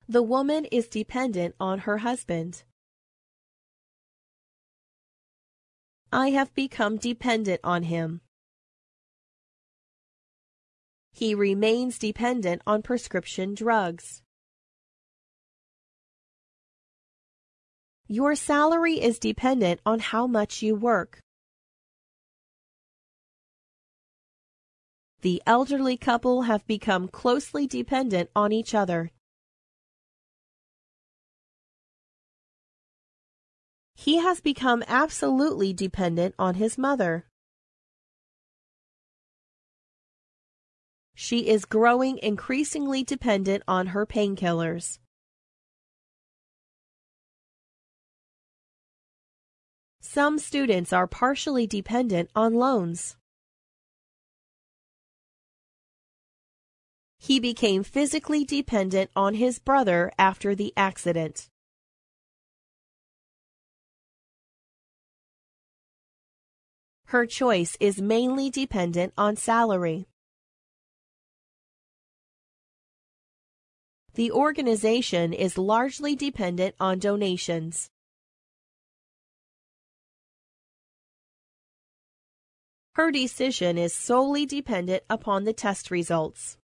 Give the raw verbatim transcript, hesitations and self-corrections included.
The woman is dependent on her husband. I have become dependent on him. He remains dependent on prescription drugs. Your salary is dependent on how much you work. The elderly couple have become closely dependent on each other. He has become absolutely dependent on his mother. She is growing increasingly dependent on her painkillers. Some students are partially dependent on loans. He became physically dependent on his brother after the accident. Her choice is mainly dependent on salary. The organization is largely dependent on donations. Her decision is solely dependent upon the test results.